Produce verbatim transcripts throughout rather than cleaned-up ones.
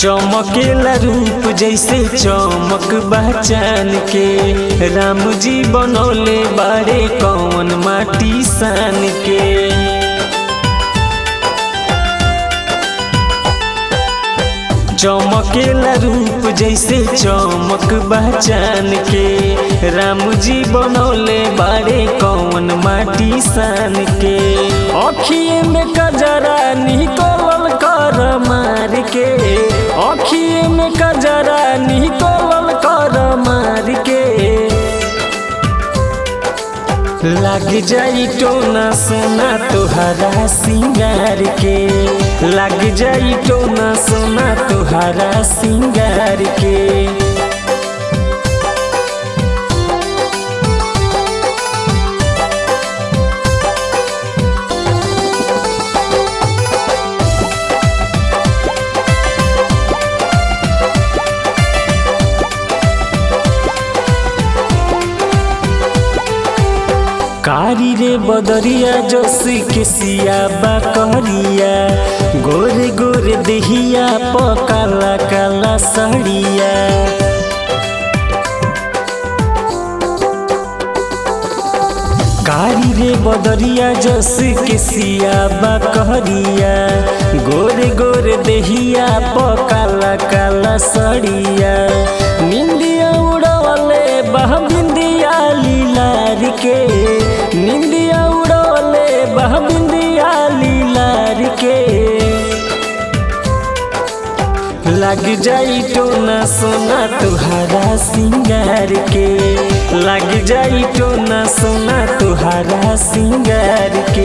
चमकेला रूप जैसे चमक बहचान के, राम जी बनौले बारे कौन माटी सान के। चमकेला रूप जैसे चमक बहचान के, राम जी बनौले बारे कौन माटी सान के। अखिए में कजरा निकलल कर मार के, अखिए में कजरा निकलल कर मार के। लग जाई टोना सोना तोहरा सिंगार के, लग जाई टोना सोना तोहरा सिंगार के। कारी रे बदरिया जोश के सियाबा कहरिया, गोरे गोरे देहिया प काला काला सड़िया। कारी रे बदरिया जोश के सियाबा कहरिया, गोरे गोरे देहिया प काला काला सड़िया। निंदिया उड़वले बह बिंदिया लीलार के, निंदिया उड़वले बह बिंदिया लीलार के। लग जाई टोना सोना तुहारा सिंगार के, लग जाई टोना सोना तुहारा सिंगार के।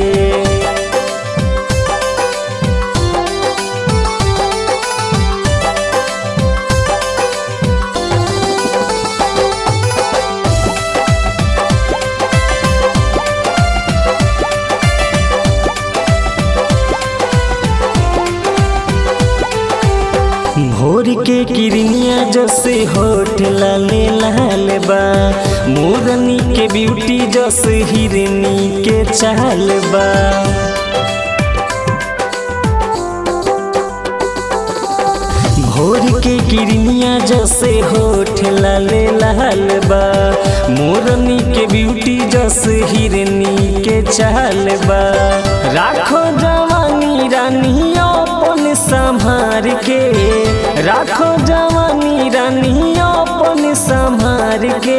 भोर के किरनिया जैसे होठ लाले लाल बा, मोरनी के ब्यूटी जैसे हिरनी के चाल बा। भोर के किरनिया जैसे होठ लाले लाल बा, मोरनी के ब्यूटी जैसे हिरनी के चाल बा। राखो जवानी रानी अपन संभार के, राखो जवानी रानी अपन संभार के।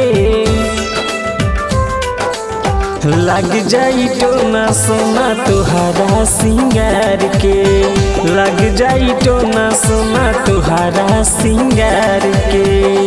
लग जाई टोना सोना तुहारा सिंगार के, लग जाई टोना सोना तुहारा सिंगार के।